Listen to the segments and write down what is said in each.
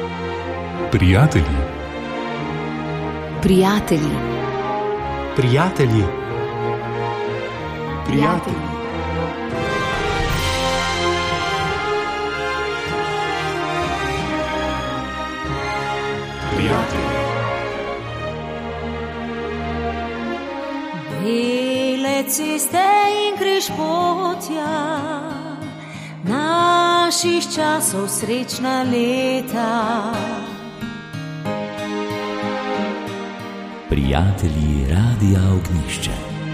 Prijatelji. Prijatelji. Prijatelji. Prijatelji. Bele ceste in križpotja, naših časov srečna leta. Prijatelji Radia Ognjišče.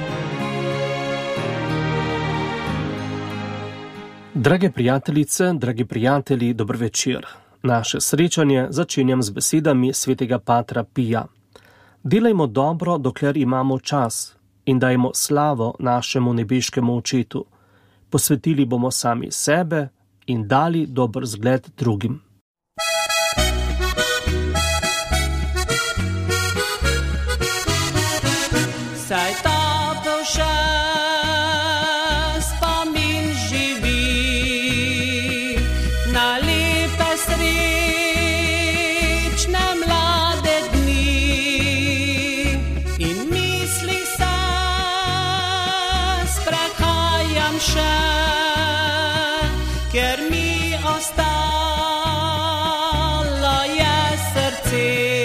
Drage prijateljice, dragi prijatelji, dober večer. Naše srečanje začenjam z besedami svetega patra Pija. Delajmo dobro, dokler imamo čas, in dajmo slavo našemu nebeškemu očetu. Posvetili bomo sami sebe in dali dober zgled drugim. Saj topel še spomin živi na lepe srečne mlade dni in mislih se sprehajam še, ker mi ostalo je srce.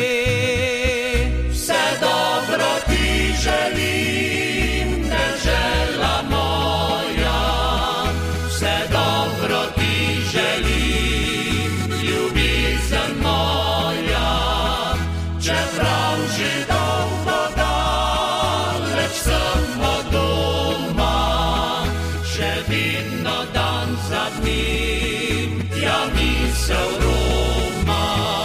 Vse dobro ti želim, dežela moja, vse dobro ti želim, ljubezen moja, čeprav že dolgo daleč sem od doma, še vedno dan za dnem tja misel roma.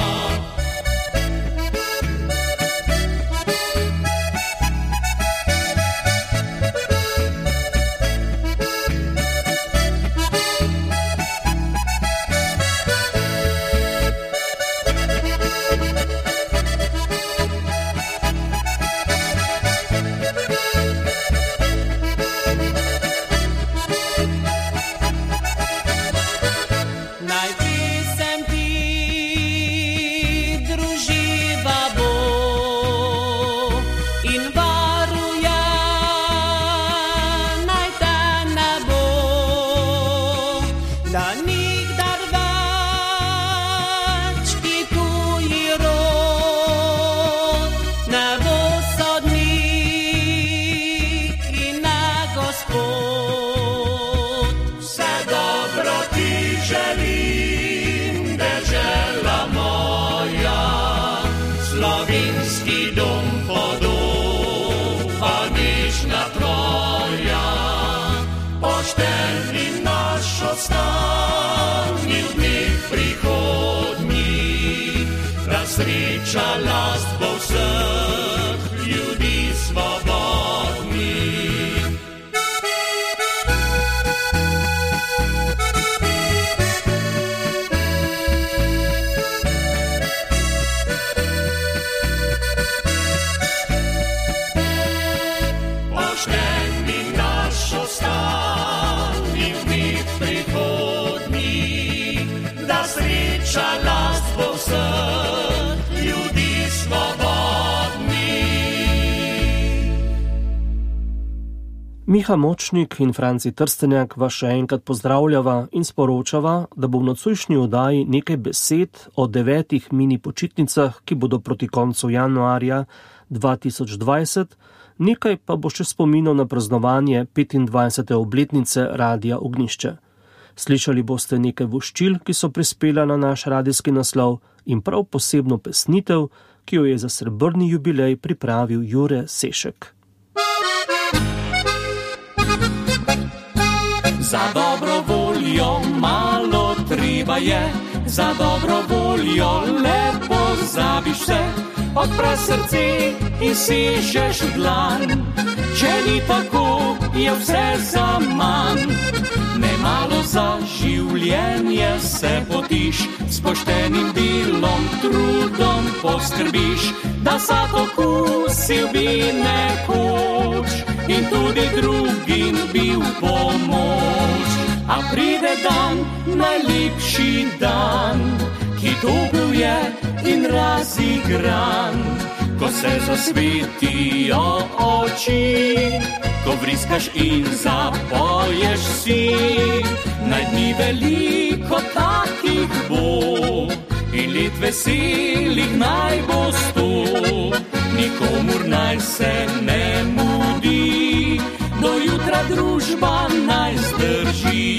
Najprej sem ti druživa bo in varuje naj te ne bo, da nikdar več ti tuji rod ne bo sodnik in ne gospod. Vse dobro ti želim, dežela moja, slovenski dom podoba nežna tvoja, pošten in naš ostani v dneh prihodnjih, da sreča last bo vseh ljudi svobodnih. Pošten in naš ostani v dneh prihodnjih, da sreča last bo vseh ljudi svobodnih. Miha Močnik in Franci Trstenjak vas še enkrat pozdravljava in sporočava, da bo v nocojšnji oddaji nekaj besed o 9 mini počitnicah, ki bodo proti koncu januarja 2020, nekaj pa bo še spominov na praznovanje 25. obletnice Radia Ognjišče. Slišali boste nekaj voščil, ki so prispela na naš radijski naslov, in prav posebno pesnitev, ki jo je za srebrni jubilej pripravil Jure Sešek. Za dobro voljo malo treba je, za dobro voljo lepo zabiš vse, odpre srce in sežeš v dlan. Če ni tako, je vse za manj. Nemalo za življenje se potiš, s poštenim delom, trudom poskrbiš, da vsak okusil bi nekoč in tudi drugim bil pomoč. A pride dan, najlepši dan, ki dolguje je in razigran, ko se zasvetijo oči, ko vriskaš in zapoješ si. Naj dni veliko takih bo in let veselih naj bo 100. Nikomur naj se ne mudi, do jutra družba naj zdrži.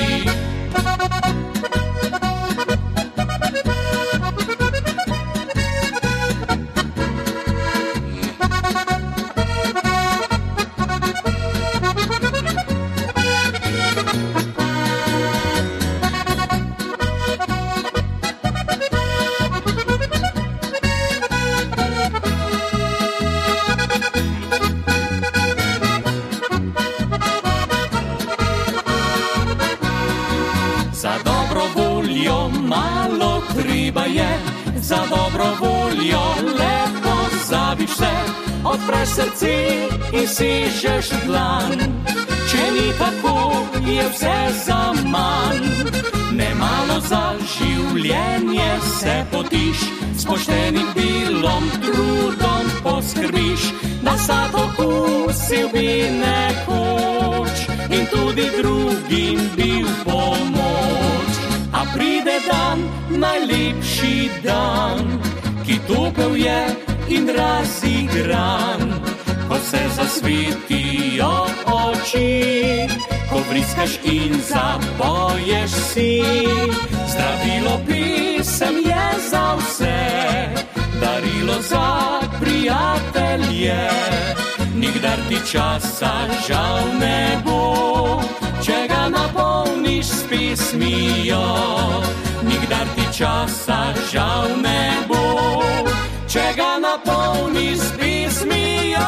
Za dobro voljo lepo zabiš se, odpreš srce in sežeš dlan. Če ni tako, je vse za manj. Nemalo za življenje se potiš, s poštenim delom, trudom poskrbiš, da sad okusil bi nekoč in tudi drugim bil pomoč. A pride dan, najlepši dan, ki topel je in razigran, ko se zasvetijo oči, ko vriskaš in zapoješ si. Zdravilo pisem je za vse, darilo za prijatelje, nikdar ti časa žal ne bo, če ga napolniš s pesmijo. Nikdar ti časa žal ne bo, če ga napolniš s pesmijo.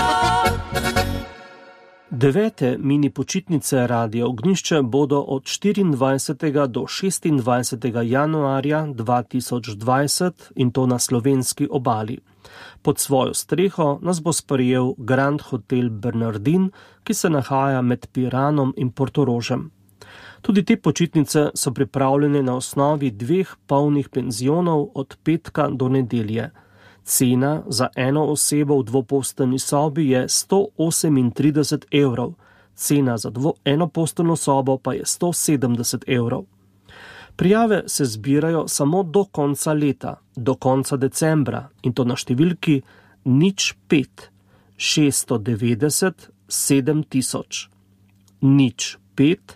9. mini počitnice Radia Ognjišče bodo od 24. do 26. januarja 2020 in to na slovenski obali. Pod svojo streho nas bo sprejel Grand Hotel Bernardin, ki se nahaja med Piranom in Portorožem. Tudi te počitnice so pripravljene na osnovi 2 polnih penzionov od petka do nedelje. Cena za eno osebo v dvoposteljni sobi je 138 evrov, cena za enoposteljno sobo pa je 170 evrov. Prijave se zbirajo samo do konca leta, do konca decembra in to na številki 05 690 7000. 05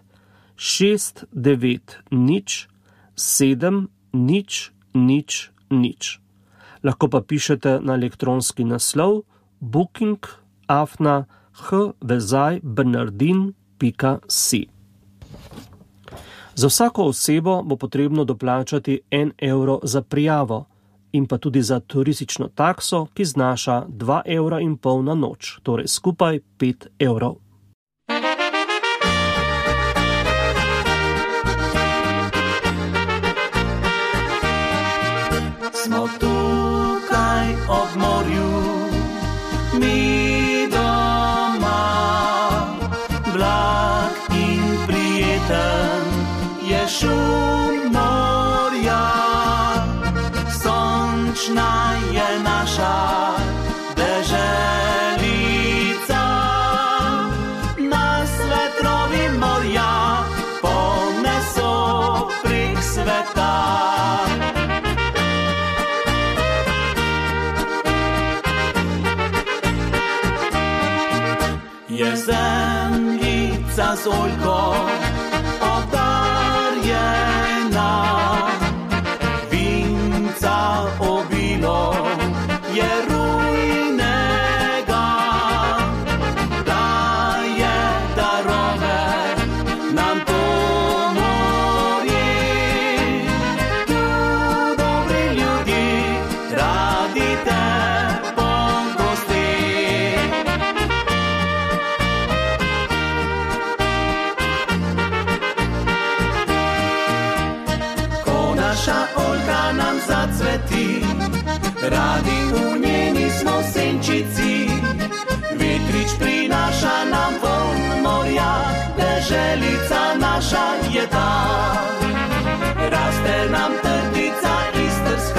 690 7000. Lahko pa pišete na elektronski naslov booking@hvezajbernardin.si. Za vsako osebo bo potrebno doplačati 1 evro za prijavo in pa tudi za turistično takso, ki znaša 2,5 evra na noč, torej skupaj 5 evrov. Smo tukaj ob morju, mi doma, blag in prijeten je šum morja, sončna je naša deželica, nas vetrovi morja poneso prek sveta. Je zemljica z oljko obdarjena, vinca obilo je rujnega, daje darove nam to morje. Tu dobri ljudje radi te pogosti. Naša oljka nam zacveti, radi v njeni smo senčici. Vetrič prinaša nam vonj morja, naša je ta. Raste nam trtica istrska,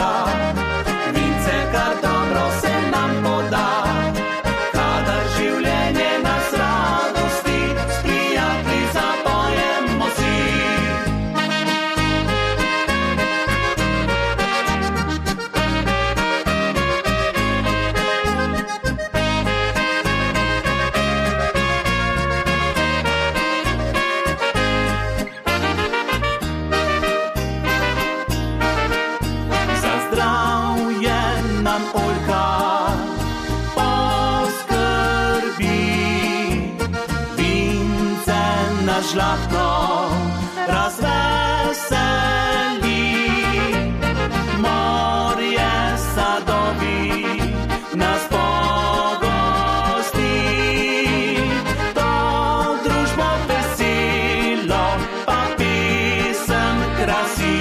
žahno razveseli. Morje sadovi nas pogosti, to družbo veselo pa pesem krasi.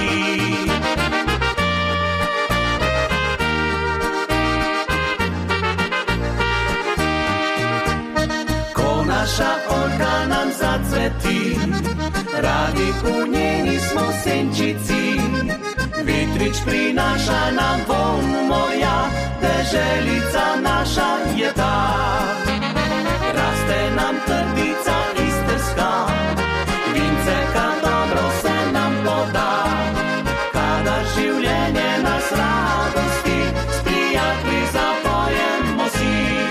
Naša oljka nam zacveti, radi v njeni smo senčici. Vetrič prinaša nam vonj morja, deželica naša je ta. Raste nam trdica istrska, vince kar dobro se nam poda. Kadar življenje nas radosti, s prijatelji zapojemo si.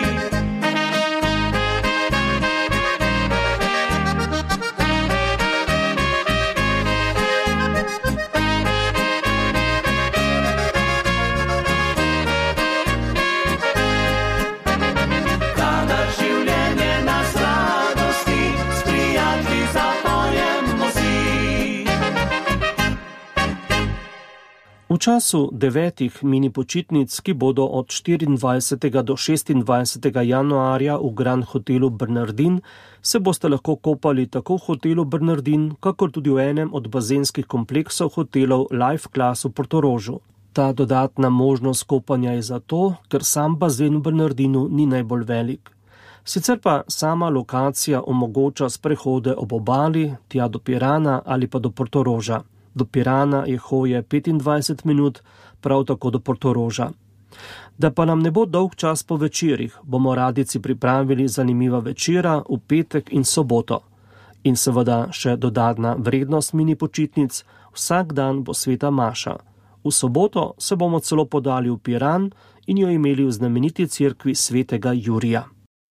V času 9 mini počitnic, ki bodo od 24. do 26. januarja v Grand Hotelu Bernardin, se boste lahko kopali tako v hotelu Bernardin, kakor tudi v enem od bazenskih kompleksov hotelov Life Class v Portorožu. Ta dodatna možnost kopanja je zato, ker sam bazen v Bernardinu ni najbolj velik. Sicer pa sama lokacija omogoča sprehode ob obali, tja do Pirana ali pa do Portoroža. Do Pirana je hoje 25 minut, prav tako do Portoroža. Da pa nam ne bo dolg čas po večerih, bomo radici pripravili zanimiva večera v petek in soboto. In seveda še dodatna vrednost mini počitnic, vsak dan bo sveta maša. V soboto se bomo celo podali v Piran in jo imeli v znameniti cerkvi svetega Jurija.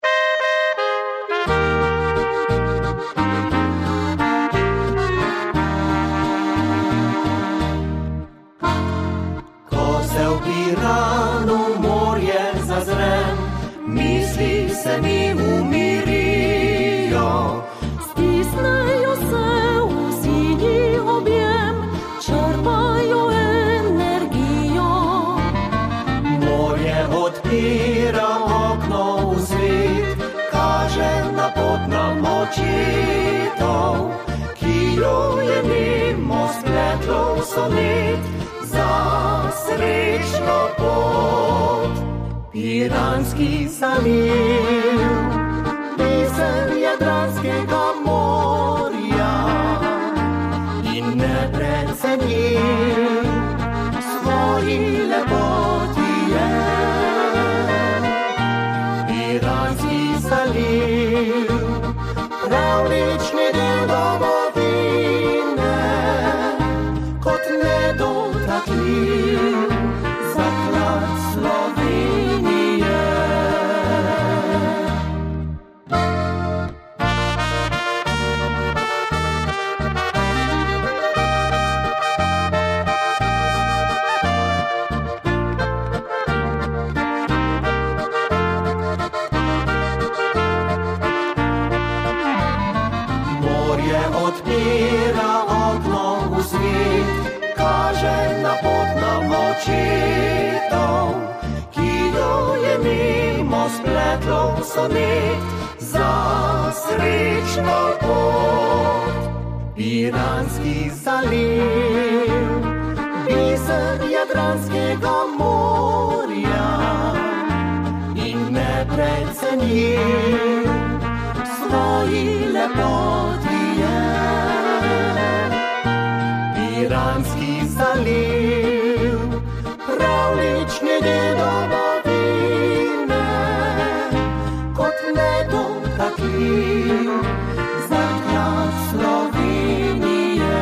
Misli se mi umirijo, Stisnejo se v sini objem, črpajo energijo. Morje odpira okno v svet, kaže na pot nam očetov, ki jo je mimo spletlo v sonet za srečno pot. Piranski zaliv, pesem Jadranskega morja in neprecenjiv svoji lepoti je. Piranski zaliv, pravlični del domovine, kot nedotakljiv zaklad Slovenije. Odpira okno v svet, kaže na pot nam očetov, ki jo je mimo spletlo v sonet za srečno pot. Piranski zaliv, biser Jadranskega morja in neprecenjiv svoji lepoti je. Piranski zaliv, pravlični del domovine, kot nedotakljiv zaklad Slovenije.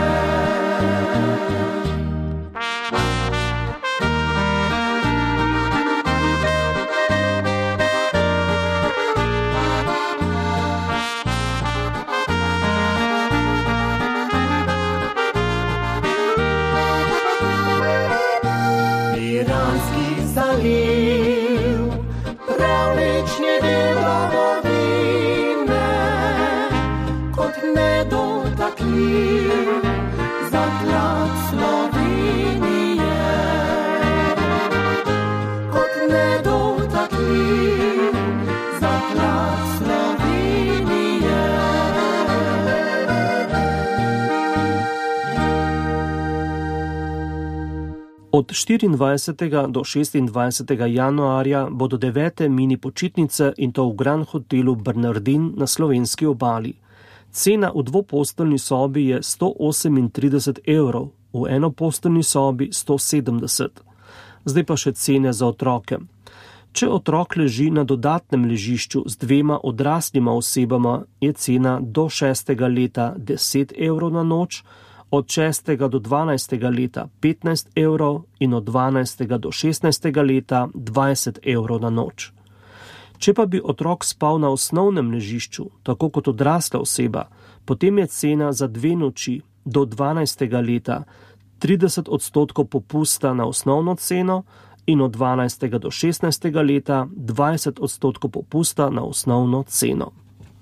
Od 24. do 26. januarja bodo 9. mini počitnice in to v Grand Hotelu Bernardin na slovenski obali. Cena v dvoposteljni sobi je 138 evrov, v enoposteljni sobi 170. Zdaj pa še cene za otroke. Če otrok leži na dodatnem ležišču z 2 odraslima osebama, je cena do 6. leta 10 evrov na noč, od 6. do 12. leta 15 evrov in od 12. do 16. leta 20 evrov na noč. Če pa bi otrok spal na osnovnem ležišču, tako kot odrasla oseba, potem je cena za 2 noči do 12. leta 30% popusta na osnovno ceno in od 12. do 16. leta 20% popusta na osnovno ceno.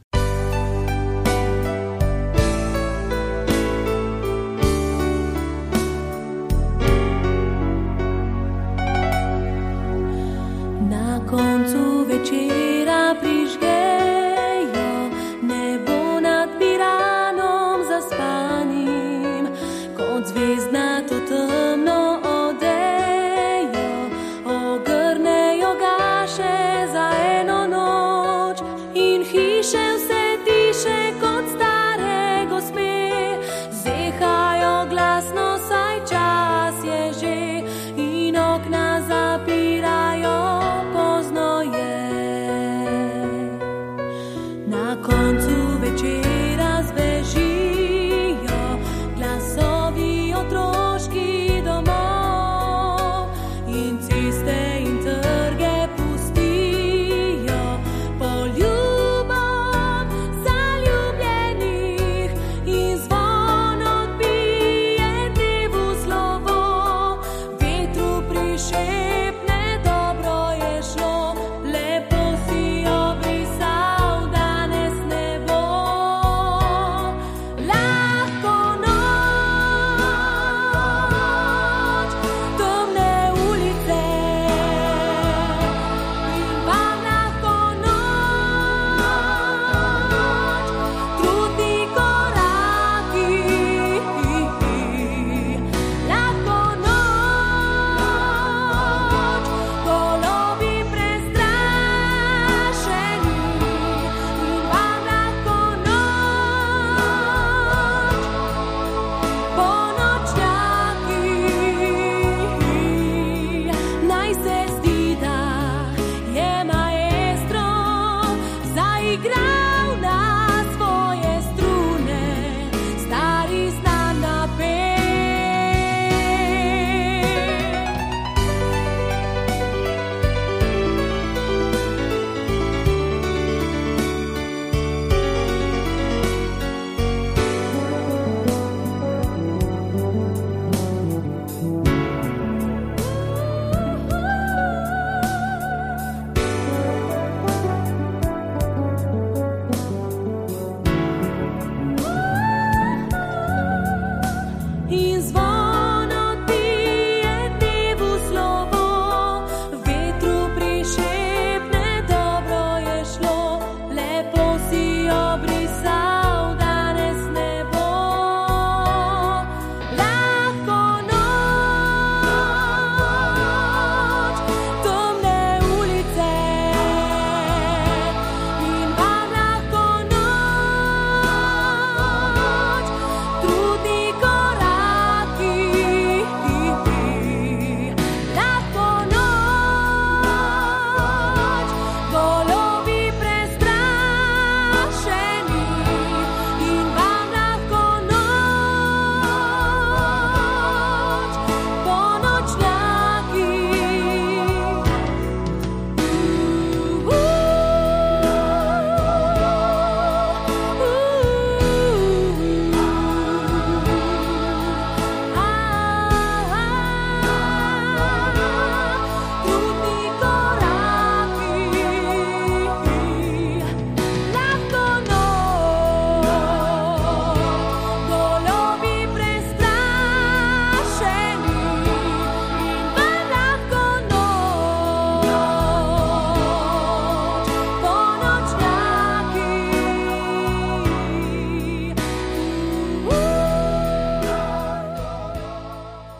Na koncu večera prižgejo nebo nad Piranom zaspanim, kot zvezdnato temno odejo ogrnejo gaše za eno noč in hiše vse tiše kot stare gospe zehajo glasno, saj čas je že in okna zapirajo. Pozno je.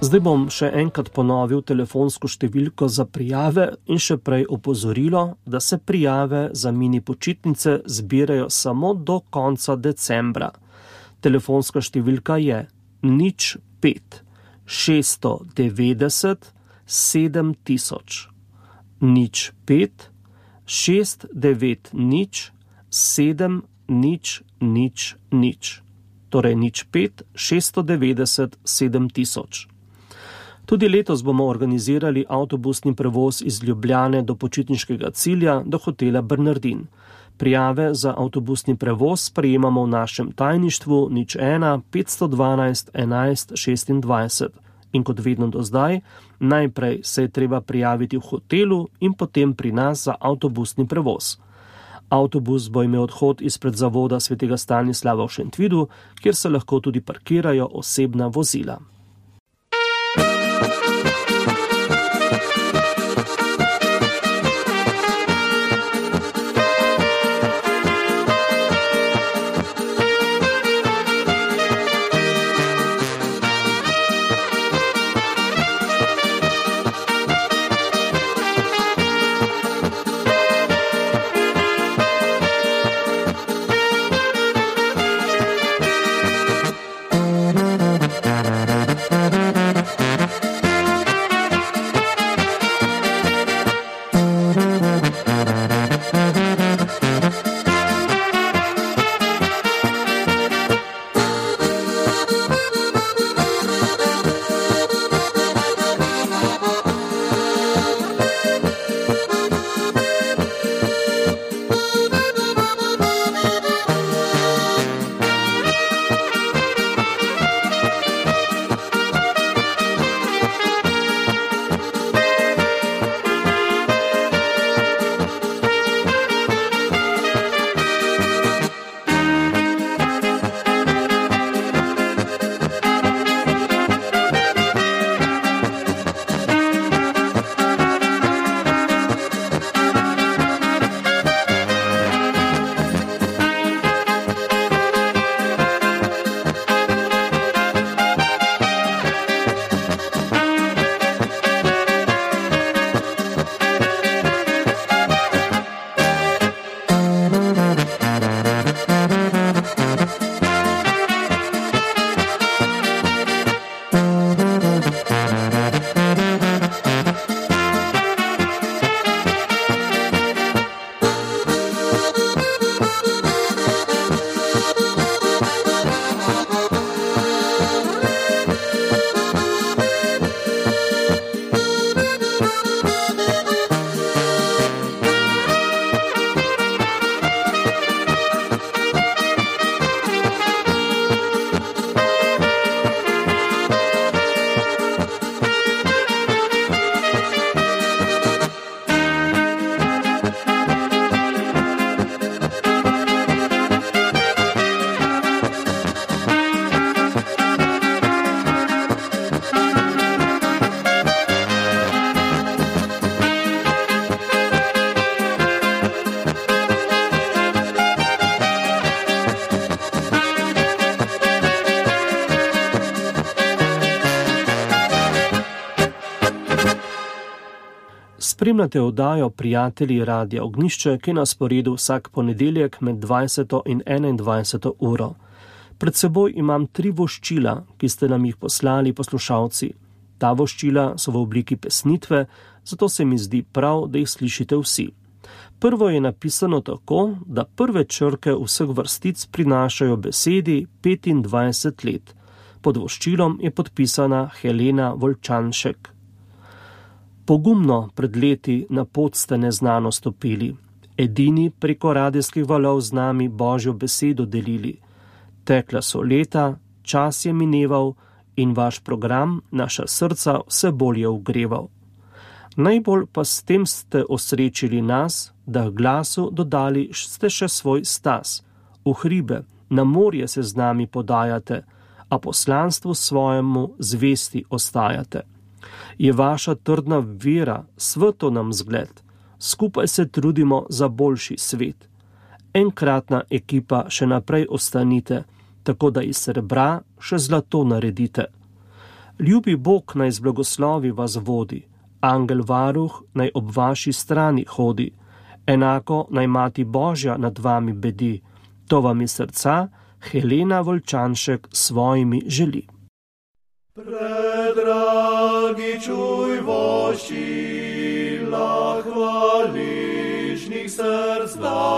Zdaj bom še enkrat ponovil telefonsko številko za prijave in še prej opozorilo, da se prijave za mini počitnice zbirajo samo do konca decembra. Telefonska številka je 05 690 7000. 05 690 7000. Torej 05 690 7000. Tudi letos bomo organizirali avtobusni prevoz iz Ljubljane do počitniškega cilja do hotela Bernardin. Prijave za avtobusni prevoz prejemamo v našem tajništvu 01 512 11 26. In kot vedno do zdaj, najprej se je treba prijaviti v hotelu in potem pri nas za avtobusni prevoz. Avtobus bo imel odhod izpred zavoda svetega Stanislava v Šentvidu, kjer se lahko tudi parkirajo osebna vozila. Spremljate oddajo Prijatelji Radia Ognjišče, ki je na sporedu vsak ponedeljek med 20. in 21. uro. Pred seboj imam 3 voščila, ki ste nam jih poslali poslušalci. Ta voščila so v obliki pesnitve, zato se mi zdi prav, da jih slišite vsi. Prvo je napisano tako, da prve črke vseh vrstic prinašajo besedi 25 let. Pod voščilom je podpisana Helena Volčanšek. Pogumno pred leti na pot ste neznano stopili, edini preko radijskih valov z nami Božjo besedo delili. Tekla so leta, čas je mineval in vaš program naša srca vse bolje ogreval. Najbolj pa s tem ste osrečili nas, da glasu dodali ste še svoj stas. V hribe, na morje se z nami podajate, a poslanstvu svojemu zvesti ostajate. Je vaša trdna vera, sveto nam zgled, skupaj se trudimo za boljši svet. Enkratna ekipa še naprej ostanite, tako da iz srebra še zlato naredite. Ljubi Bog naj z blagoslovi vas vodi, angel varuh naj ob vaši strani hodi, enako naj mati Božja nad vami bedi, to vam iz srca Helena Volčanšek svojimi želi. Predragi čuj vošila, hvališnih src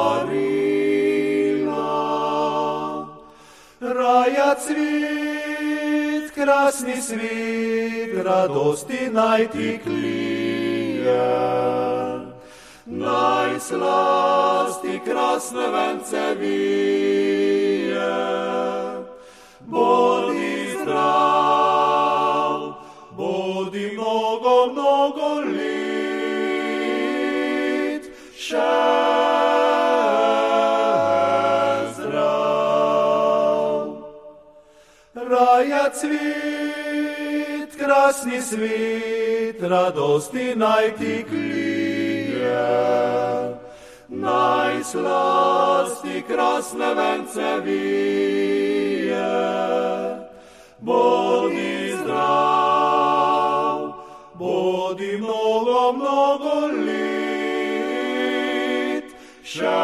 darila. Raja cvit, krasni svit, radosti naj ti klije. Naj slasti krasne vence vije. Bodi zdrav, bodi mnogo, mnogo let, še zdrav. Raja cvit, krasni svit, radosti naj ti klije. Naj slasti krasne vence vije. Bodi zdrav, bodi mnogo, mnogo let, še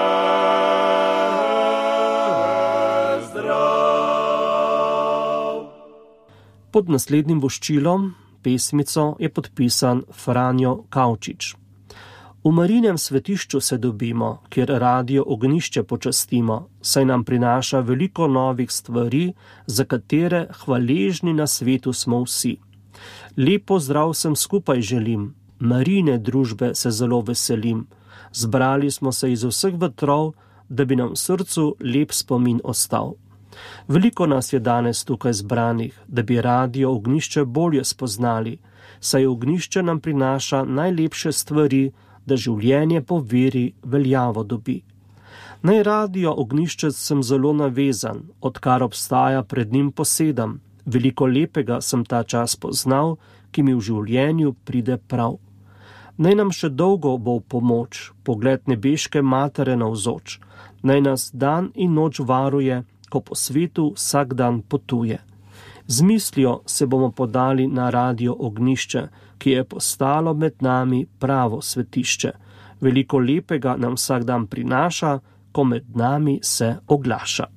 zdrav. Pod naslednjim voščilom, pesmico, je podpisan Franjo Kavčič. V Marijinem svetišču se dobimo, kjer Radio Ognjišče počastimo, saj nam prinaša veliko novih stvari, za katere hvaležni na svetu smo vsi. Lep pozdrav sem skupaj želim, Marijine družbe se zelo veselim. Zbrali smo se iz vseh vetrov, da bi nam v srcu lep spomin ostal. Veliko nas je danes tukaj zbranih, da bi Radio Ognjišče bolje spoznali, saj Ognjišče nam prinaša najlepše stvari, da življenje po veri veljavo dobi. Naj Radio Ognjišče sem zelo navezan, odkar obstaja pred njim posedam. Veliko lepega sem ta čas poznal, ki mi v življenju pride prav. Naj nam še dolgo bo v pomoč, pogled nebeške matere navzoč. Naj nas dan in noč varuje, ko po svetu vsak dan potuje. Z mislijo se bomo podali na Radio Ognjišče, ki je postalo med nami pravo svetišče. Veliko lepega nam vsak dan prinaša, ko med nami se oglaša.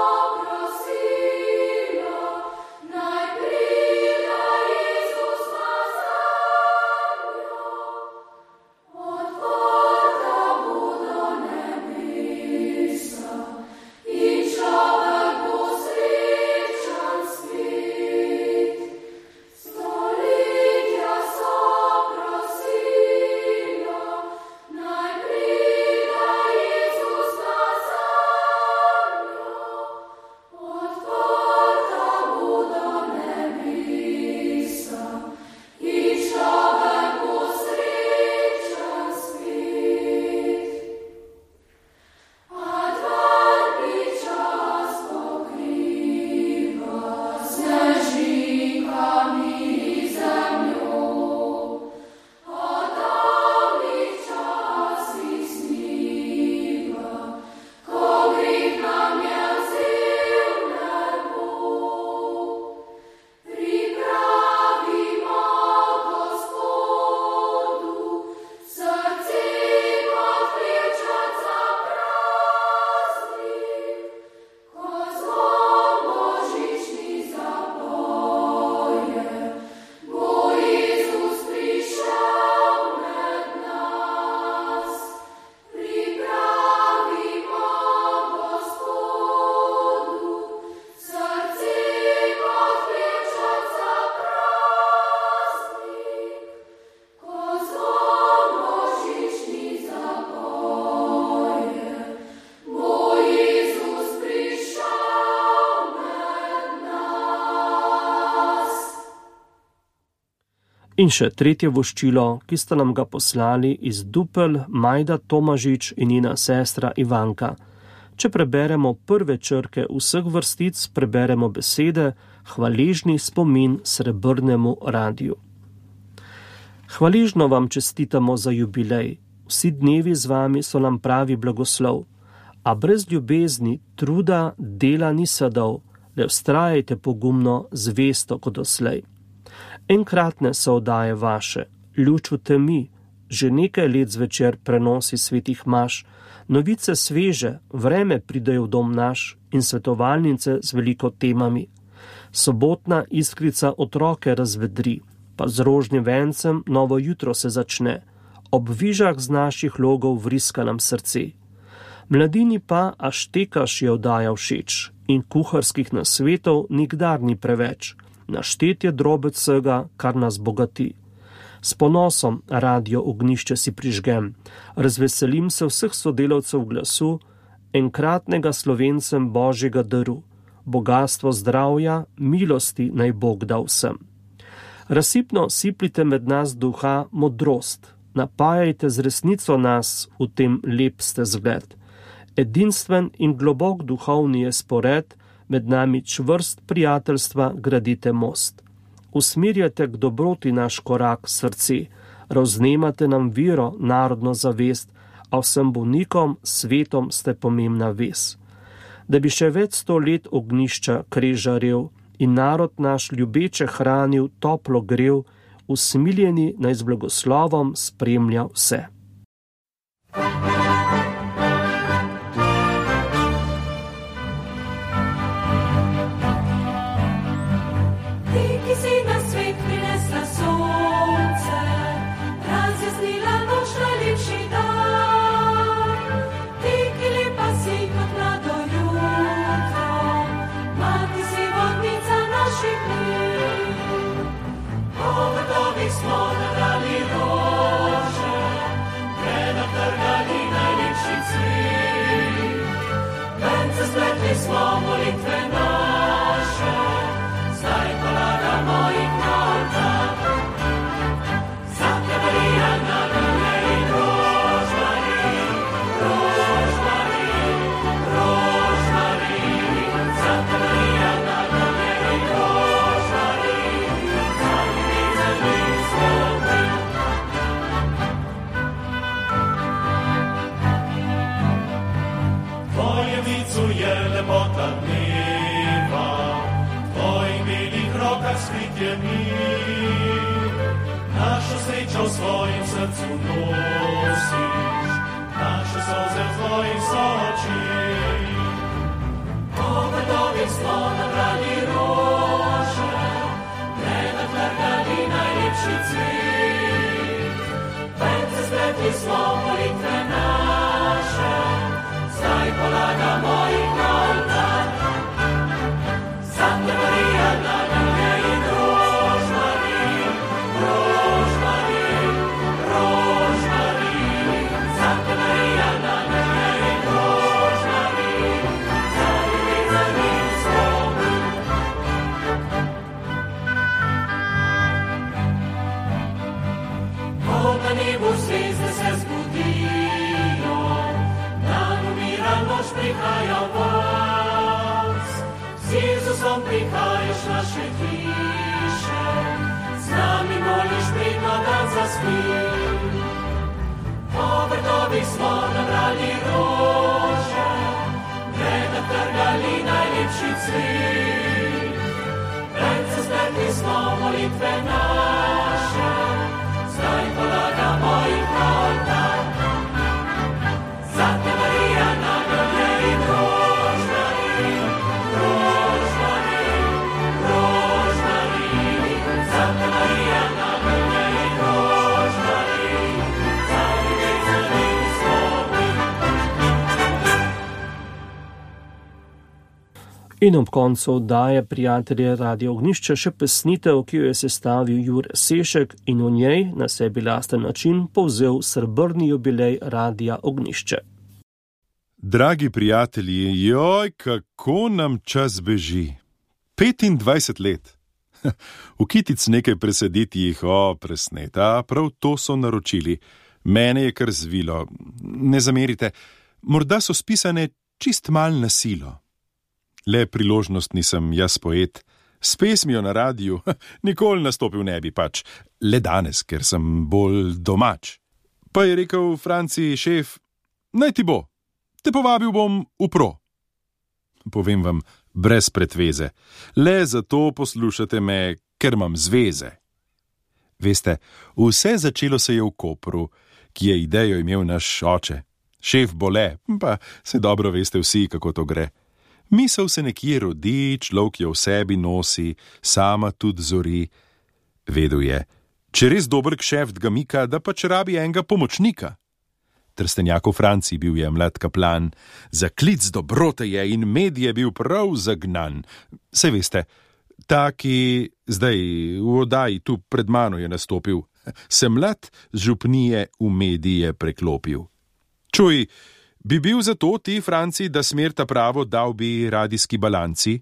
Naj pride Jezus. In še tretje voščilo, ki sta nam ga poslali iz Dupel, Majda Tomažič in njena sestra Ivanka. Če preberemo prve črke vseh vrstic, preberemo besede hvaležni spomin Srebrnemu radiju. Hvaležno vam čestitamo za jubilej. Vsi dnevi z vami so nam pravi blagoslov. A brez ljubezni, truda, dela ni sadov, le vztrajajte pogumno, zvesto kot doslej. Enkratne so oddaje vaše, luč v temi, že nekaj let zvečer prenosi svetih maš, novice sveže, vreme pridejo v dom naš in svetovalnice z veliko temami. Sobotna iskrica otroke razvedri, pa z rožnim vencem novo jutro se začne, ob vižah z naših logov vriska nam srce. Mladini pa až tekaš je oddaja všeč in kuharskih nasvetov nikdar ni preveč. Naštet je drobec vsega, kar nas bogati. S ponosom radio Ognjišče si prižgem, razveselim se vseh sodelavcev glasu, enkratnega Slovencem Božjega daru, bogatstvo zdravja, milosti naj Bog da vsem. Razsipno siplite med nas duha modrost, napajajte z resnico nas, v tem lep ste zgled. Edinstven in globok duhovni je spored, med nami čvrst prijateljstva gradite most. Usmirjate k dobroti naš korak srce, raznemate nam viro, narodno zavest, a vsem bolnikom, svetom ste pomembna vez. Da bi še več 100 let ognjišča krežarel in narod naš ljubeče hranil, toplo grev, usmiljeni naj z blagoslovom spremlja vse. Našo srečo v svojem srcu nosiš, naše solze v tvojih sočih. Po vrtovih smo nabrali rože, prenatrgali najlepši cvet. Vence spletli smo molitve naše, zdaj polagamo jih na oltar. Santa Maria, Nadelje in prihajaš naše hiše, z nami moliš pridno dan zaspij. Po vrtovih smo nabrali rože, prenatrgali najlepši cvet. Vence spletli smo molitve naše, zdaj polagamo jih na oltar. Santa Maria, Nadelje in rožmari, In ob koncu oddaje prijatelje Radio Ognjišče še pesnitev, ki jo je sestavil Jure Sešek in v njej na sebi lasten način povzel srebrni jubilej Radia Ognjišče. Dragi prijatelji, joj, kako nam čas beži. 25 let. V kitic nekaj presediti jih, presneta, prav to so naročili. Mene je kar zvilo. Ne zamerite, morda so spisane čist mal na silo. Le priložnost nisem jaz poet. S pesmijo na radiju nikoli nastopil ne bi pač. Le danes, ker sem bolj domač. Pa je rekel Franci šef, naj ti bo, te povabil bom v pro. Povem vam, brez pretveze. Le zato poslušate me, ker imam zveze. Veste, vse začelo se je v Kopru, ki je idejo imel naš oče. Šef Bole, pa se dobro veste vsi, kako to gre. Misel se nekje rodi, človek jo v sebi nosi, sama tudi zori. Vedel je, če res dober kšeft ga mika, da pač rabi enega pomočnika. Trstenjak v Franciji bil je mlad kaplan, za klic dobrote je in med je bil prav zagnan. Saj veste, taki zdaj v oddaji tu pred mano je nastopil, se mlad z župnije v medije preklopil. Čuj, bi bil zato ti, Franci, da smerta pravo dal bi radijski balanci?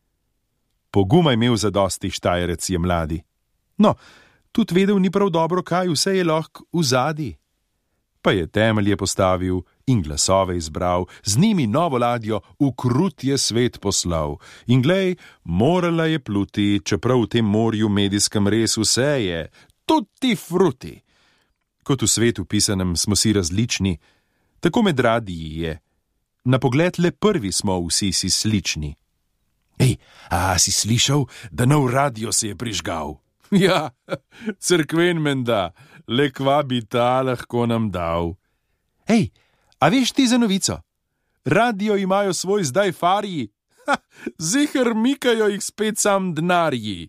Poguma imel zadosti Štajerec je mladi. No, tudi vedel ni prav dobro, kaj vse je lahko v zadnji. Pa je temelje postavil in glasove izbral, z njimi novo ladjo v krut je svet poslal. In glej, morala je pluti, čeprav v tem morju medijskem res vse je, tutti fruti. Kot v svetu pisanem smo si različni, tako med radiji je. Na pogled le prvi smo vsi si slični. Ej, a si slišal, da nov radio se je prižgal? Ja, cerkven menda, le kva bi ta lahko nam dal. Ej, a veš ti za novico? Radio imajo svoj zdaj farji, ziher mikajo jih spet sam denarji.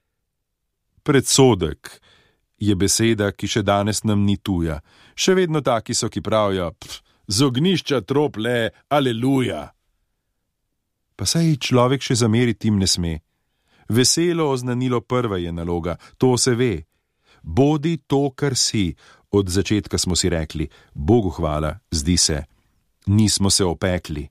Predsodek je beseda, ki še danes nam ni tuja. Še vedno taki so, ki pravijo, z ognjišča trop le, aleluja. Pa saj človek še zameriti jim ne sme. Veselo oznanilo prva je naloga, to se ve. Bodi to, kar si, od začetka smo si rekli, Bogu hvala, zdi se, nismo se opekli.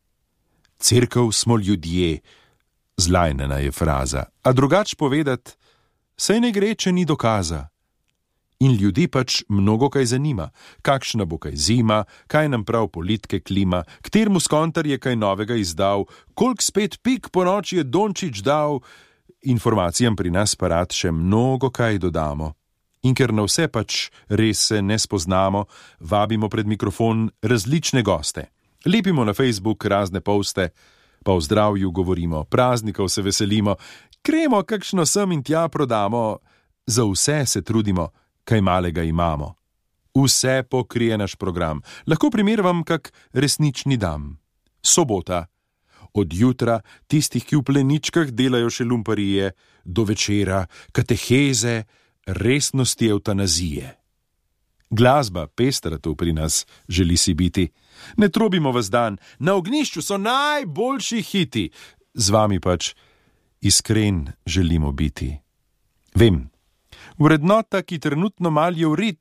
Cerkev smo ljudje, zlajnena je fraza, a drugač povedat, saj ne gre, če ni dokaza. In ljudi pač mnogo kaj zanima, kakšna bo kaj zima, kaj nam prav politike klima, ktermu skontar je kaj novega izdal, kolik spet pik po noči je Dončić dal, informacijam pri nas pa rad še mnogo kaj dodamo. In ker na vse pač res se ne spoznamo, vabimo pred mikrofon različne goste. Lepimo na Facebook razne poste, pa o zdravju govorimo, praznikov se veselimo, kremo kakšno sem in tja prodamo, za vse se trudimo, kaj malega imamo. Vse pokrije naš program. Lahko primer vam kak resnični dan. Sobota. Od jutra tistih, ki v pleničkah delajo še lumparije, do večera kateheze, resnosti evtanazije. Glasba pestra tu pri nas želi si biti. Ne trobimo vas dan, na ognjišču so najboljši hiti. Z vami pač iskren želimo biti. Vem, vrednota, ki trenutno malje vrit,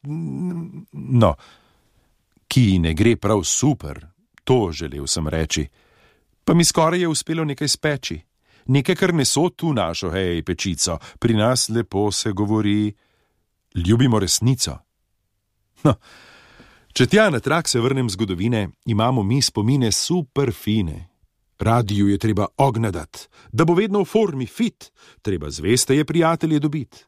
no, ki ne gre prav super, to želel sem reči. Pa mi skoraj je uspelo nekaj speči, nekaj, kar neso tu našo, hej, pečico, pri nas lepo se govori, ljubimo resnico. No, če tja na trak se vrnem zgodovine, imamo mi spomine super fine. Radiju je treba ognadat, da bo vedno v formi fit, treba zveste je prijatelje dobiti.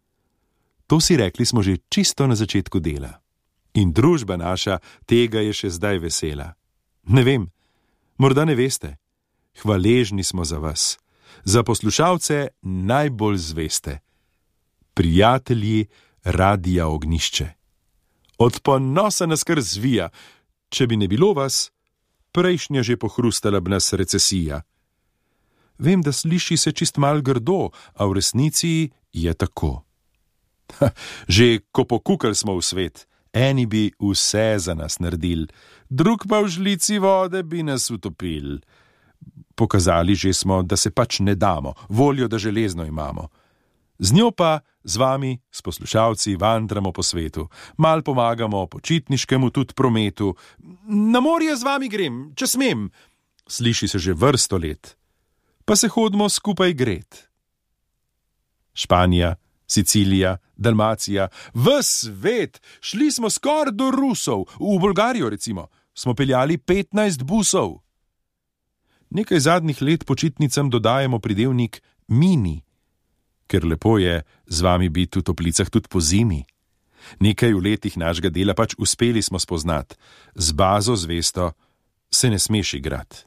To si rekli smo že čisto na začetku dela. In družba naša tega je še zdaj vesela. Ne vem, morda ne veste. Hvaležni smo za vas, za poslušalce najbolj zveste. Prijatelji Radia Ognjišče. Od ponosa nas kar zvija, če bi ne bilo vas, prejšnja že pohrustala bi nas recesija. Vem, da sliši se čist mal grdo, a v resnici je tako. Že ko pokukali smo v svet, eni bi vse za nas naredili, drug pa v žlici vode bi nas utopili. Pokazali že smo, da se pač ne damo, voljo, da železno imamo. Z njo pa, z vami, s poslušalci, vandramo po svetu, mal pomagamo počitniškemu tudi prometu. Na morje z vami grem, če smem, sliši se že vrsto let, pa se hodimo skupaj gret. Španija, Sicilija, Dalmacija, ves svet, šli smo skoraj do Rusov, v Bolgarijo recimo, smo peljali 15 busov. Nekaj zadnjih let počitnicam dodajemo pridevnik mini, ker lepo je z vami biti v toplicah tudi po zimi. Nekaj v letih našega dela pač uspeli smo spoznati, z bazo zvesto se ne smeš igrati.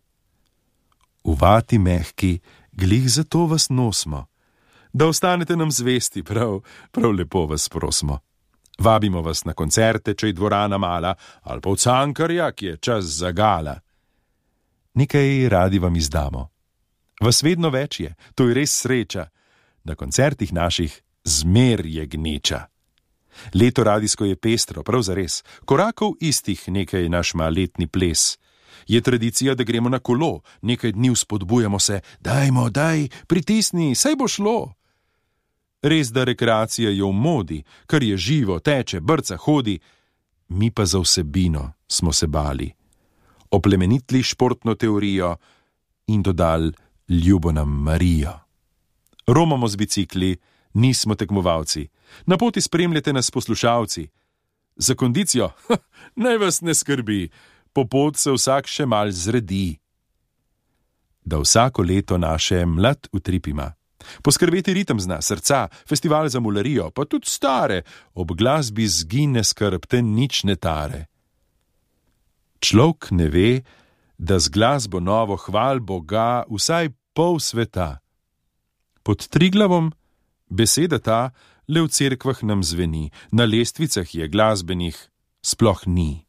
Uvati mehki, glih zato vas nosimo, da ostanete nam zvesti, prav lepo vas prosimo. Vabimo vas na koncerte, če je dvorana mala, ali pa v Cankarja, ki je čas za gala. Nekaj radi vam izdamo. Vas vedno več je, to je res sreča. Na koncertih naših zmer je gneča. Leto radijsko je pestro, prav zares, korakov istih nekaj naš ima letni ples. Je tradicija, da gremo na kolo, nekaj dni vzpodbujamo se, daj, pritisni, saj bo šlo. Res, da rekreacija je v modi, kar je živo, teče, brca, hodi, mi pa za vsebino smo se bali. Oplemenitli športno teorijo in dodali ljubo nam Marijo. Romamo z bicikli, nismo tekmovalci, na poti spremljate nas poslušalci. Za kondicijo, naj vas ne skrbi, po pot se vsak še mal zredi. Da vsako leto naše mlad utrip ima. Poskrbeti ritem zna, srca, festival za mularijo, pa tudi stare, ob glasbi zgine skrb, te nič ne tare. Človek ne ve, da z glasbo novo hval Boga vsaj pol sveta. Pod Triglavom beseda ta le v cerkvah nam zveni, na lestvicah je glasbenih sploh ni.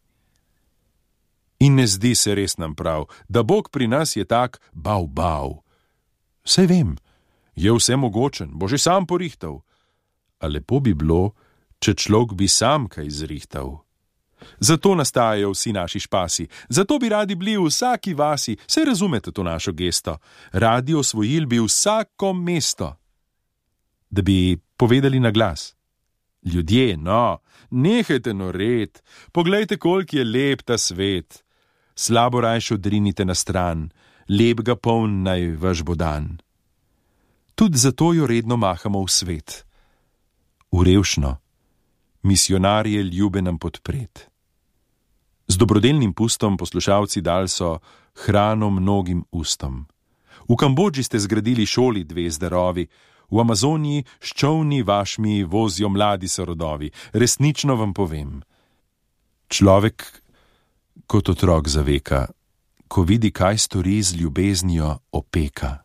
In ne zdi se res nam prav, da Bog pri nas je tak bav. Saj vem, je vse mogočen, bo že sam porihtal. A lepo bi bilo, če človek bi sam kaj zrihtal. Zato nastajajo vsi naši špasi, zato bi radi bili v vsaki vasi, saj razumete to našo gesto, radi osvojili bi vsako mesto. Da bi povedali na glas. Ljudje, no, nehajte noret, poglejte, koliko je lep ta svet. Slabo rajše odrinite na stran, lep ga poln naj vaš bo dan. Tudi zato jo redno mahamo v svet. V revšno, misionarje ljube nam podpret. Z dobrodelnim pustom poslušalci dal so hrano mnogim ustom. V Kambodži ste zgradili šoli 2 zdarovi, v Amazoniji s čolni vašmi vozijo mladi sorodovi. Resnično vam povem, človek kot otrok zaveka, ko vidi, kaj stori z ljubeznijo opeka.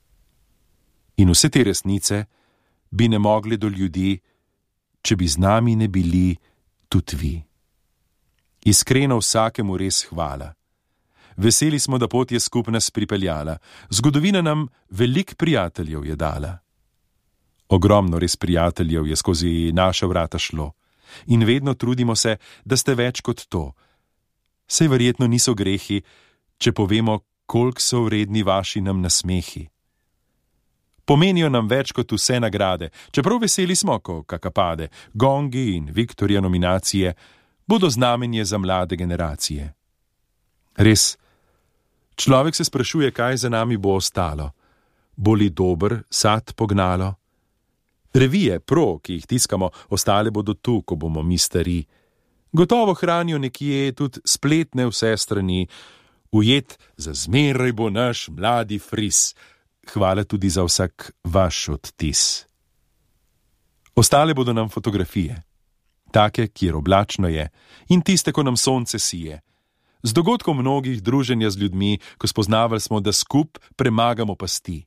In vse te resnice bi ne mogli do ljudi, če bi z nami ne bili tudi vi. Iskreno vsakemu res hvala. Veseli smo, da pot je skup nas pripeljala. Zgodovina nam veliko prijateljev je dala. Ogromno res prijateljev je skozi naša vrata šlo. In vedno trudimo se, da ste več kot to. Sej verjetno niso grehi, če povemo, koliko so vredni vaši nam nasmehi. Pomenijo nam več kot vse nagrade, čeprav veseli smo, ko kakapade, gongi in Viktorja nominacije bodo znamenje za mlade generacije. Res, človek se sprašuje, kaj za nami bo ostalo. Bo li dober sad pognalo? Revije, ki jih tiskamo, ostale bodo tu, ko bomo mi stari. Gotovo hranijo nekje tudi spletne vse strani. Ujet za zmeraj bo naš mladi fris. Hvala tudi za vsak vaš odtis. Ostale bodo nam fotografije, take, kjer oblačno je, in tiste, ko nam sonce sije. Z dogodkom mnogih druženja z ljudmi, ko spoznavali smo, da skup premagamo pasti.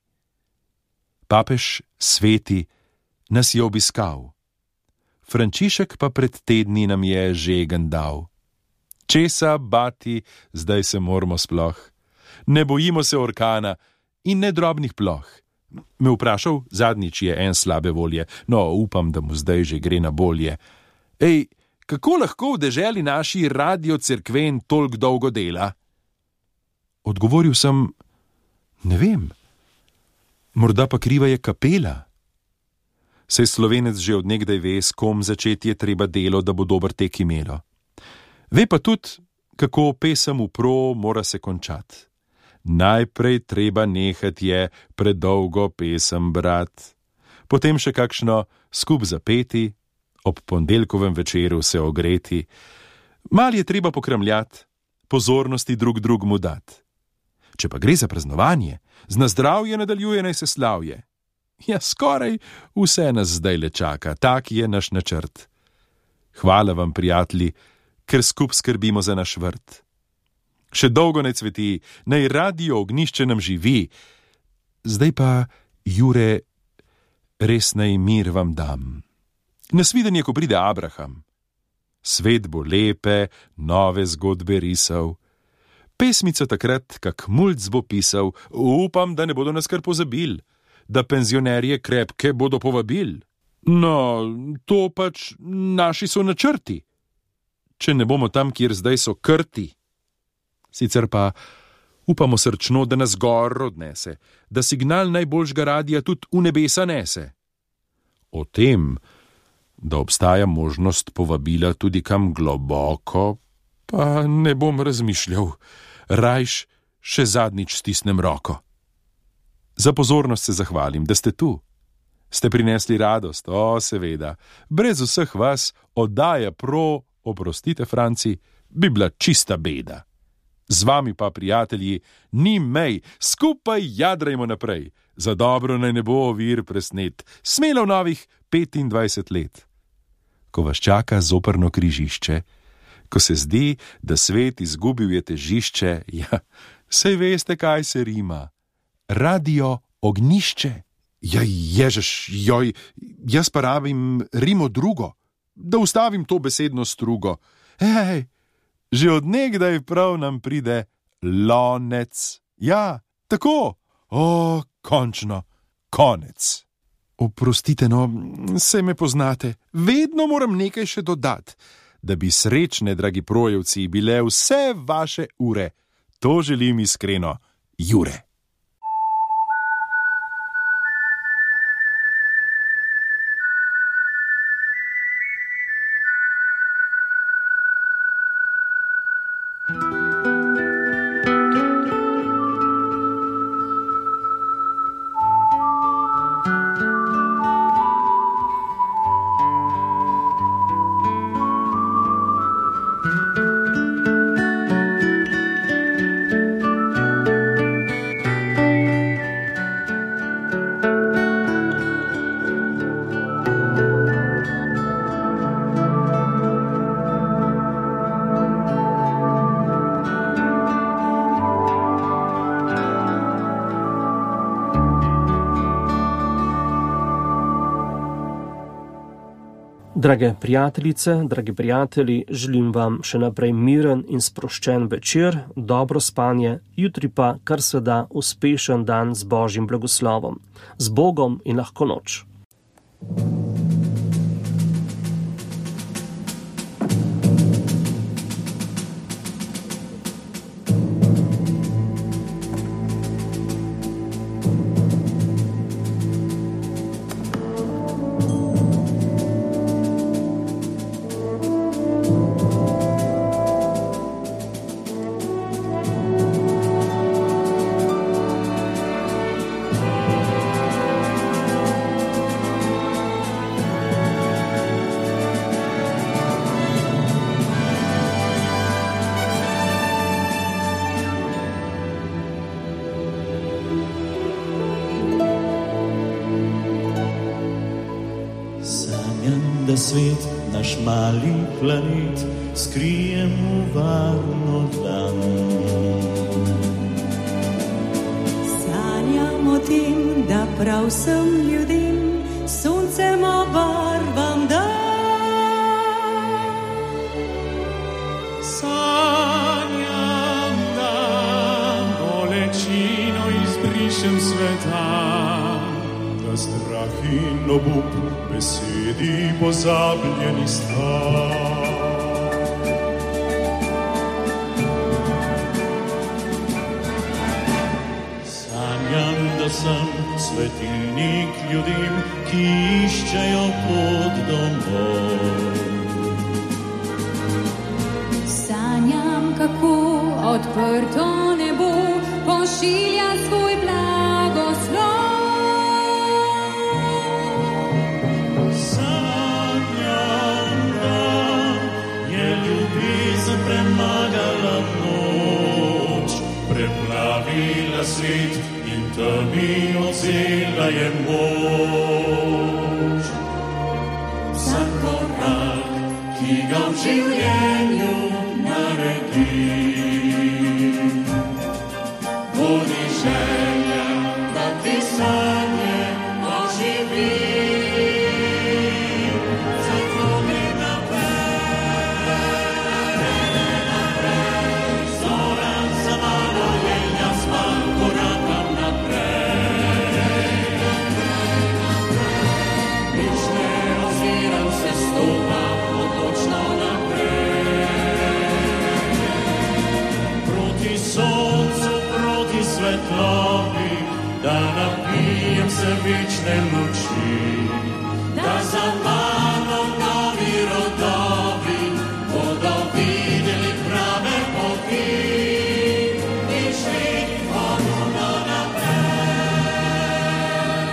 Papež sveti nas je obiskal. Frančišek pa pred tedni nam je žegen dal. Česa bati, zdaj se moramo sploh. Ne bojimo se orkana in ne drobnih ploh. Me vprašal, zadnjič je en slabe volje, no upam, da mu zdaj že gre na bolje. Ej, kako lahko v deželi naši radio cerkven toliko dolgo dela? Odgovoril sem, ne vem, morda pa kriva je kapela. Saj Slovenec že od nekdaj ve, s kom začeti je treba delo, da bo dober tek imelo. Ve pa tudi, kako pesem upro mora se končati. Najprej treba nehati je predolgo pesem brat, potem še kakšno skup zapeti, ob ponedeljkovem večeru se ogreti. Mal je treba pokramljati, pozornosti drug drugmu dati. Če pa gre za praznovanje, z na zdravje nadaljuje naj se slavje. Ja, skoraj vse nas zdaj le čaka, tak je naš načrt. Hvala vam, prijatelji, ker skup skrbimo za naš vrt. Še dolgo naj cveti, naj Radio Ognjišče nam živi. Zdaj pa, Jure, res naj mir vam dam. Nasvidenje, ko pride Abraham. Svet bo lepe, nove zgodbe risal. Pesmico takrat, kak mulc bo pisal, upam, da ne bodo nas kar pozabil, da penzionerje krepke bodo povabil. No, to pač naši so načrti. Če ne bomo tam, kjer zdaj so krti. Sicer pa upamo srčno, da nas gor odnese, da signal najboljšega radia tudi v nebesa nese. O tem, da obstaja možnost povabila tudi kam globoko, pa ne bom razmišljal, rajš še zadnjič stisnem roko. Za pozornost se zahvalim, da ste tu. Ste prinesli radost, seveda, brez vseh vas oddaja oprostite, Franci, bi bila čista beda. Z vami pa, prijatelji, ni mej, skupaj jadrajmo naprej, za dobro naj ne bo ovir presnet, smelo novih 25 let. Ko vas čaka zoprno križišče, ko se zdi, da svet izgubil je težišče, ja, sej veste, kaj se rima. Radio Ognjišče. Ja, ježeš, joj, jaz pa rabim rimo drugo, da ustavim to besedno strugo. Hej, že od nekdaj prav nam pride lonec. Ja, tako. Končno, konec. Oprostite, no, se me poznate, vedno moram nekaj še dodati, da bi srečne, dragi projevci, bile vse vaše ure. To želim iskreno, Jure. Drage prijateljice, dragi prijatelji, želim vam še naprej miren in sproščen večer, dobro spanje, jutri pa kar se da uspešen dan z Božjim blagoslovom. Z Bogom in lahko noč. Da svet, naš mali planet, skrijem v varno dlan. Sanjam o tem, da prav vsem ljudem soncem obarvam dan. Sanjam, da bolečino izbrišem sveta, da strah in obup besedi pozabljeni sta. Sanjam, da sem svetilnik ljudem, ki iščejo pot domov. Sanjam, kako odprto nebo pošilja svoj blagoslov. svet in temi odzela je moč. Vsak korak, ki ga v življenju naredi, vodi želja, da ti sanje oživi. Zato gre naprej, zora za mano je, jaz pa korakam naprej. Nič ne oziram, se stopam odločno naprej. Proti soncu, proti svetlobi, da napijem se večne luči, da za mano novi rodovi bodo videli prave poti in šli ponovno naprej.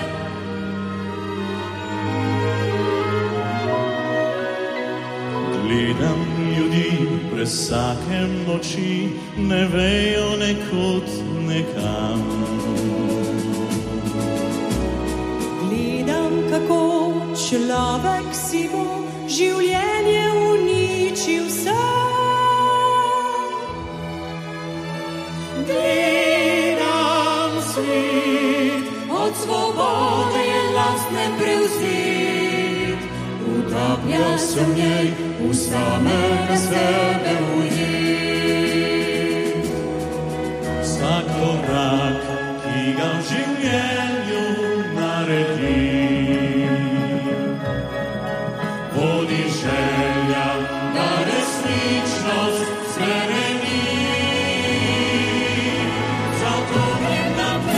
Gledam ljudi brez vsake moči, ne vejo nekud nekam. Gledam, kako človek si bo življenje uničil sam. Gledam svet, od svobode je lastne prevzet. Utaplja se v njej, v samega sebe ujet. Vsak korak, ki ga v življenju naredi, vodi želja, da resničnost spremeni. Zato grem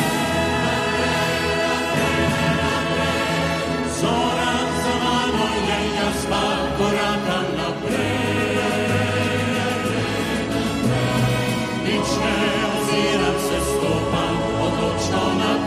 naprej, zora za mano je, jaz pa korakam naprej. Nič ne oziram, se stopam odločno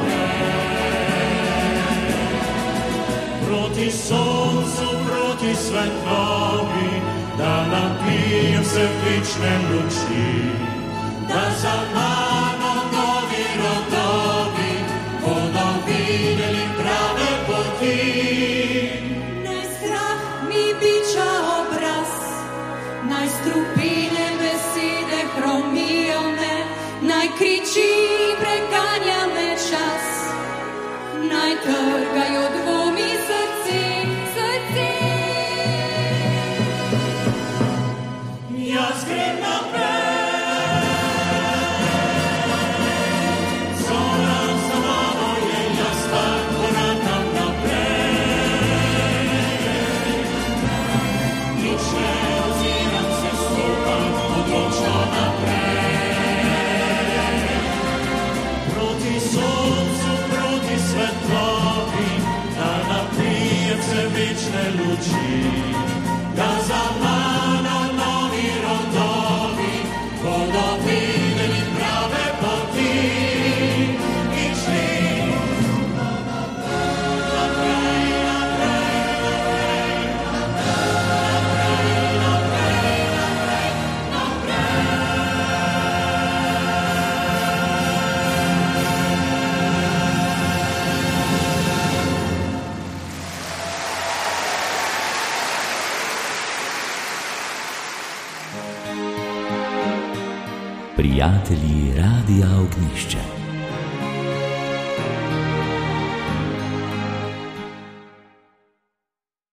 naprej. Proti soncu, proti svetlobi, da napijem se večne luči, da za mano novi rodovi bodo videli prave poti. Naj strah mi biča obraz, naj strupine besede hromijo me, naj kriči preganja me čas, naj trgajo dvomi srce, srce. Jaz grem naprej, zora za mano je, jaz pa korakam naprej. Nič ne oziram, se stopam odločno naprej. Proti soncu, proti svetlobi, da napijem se večne luči, da za mano novi rodovi bodo videli prave poti in šli naprej, naprej, naprej, naprej, naprej, Prijatelji Radia Ognišče.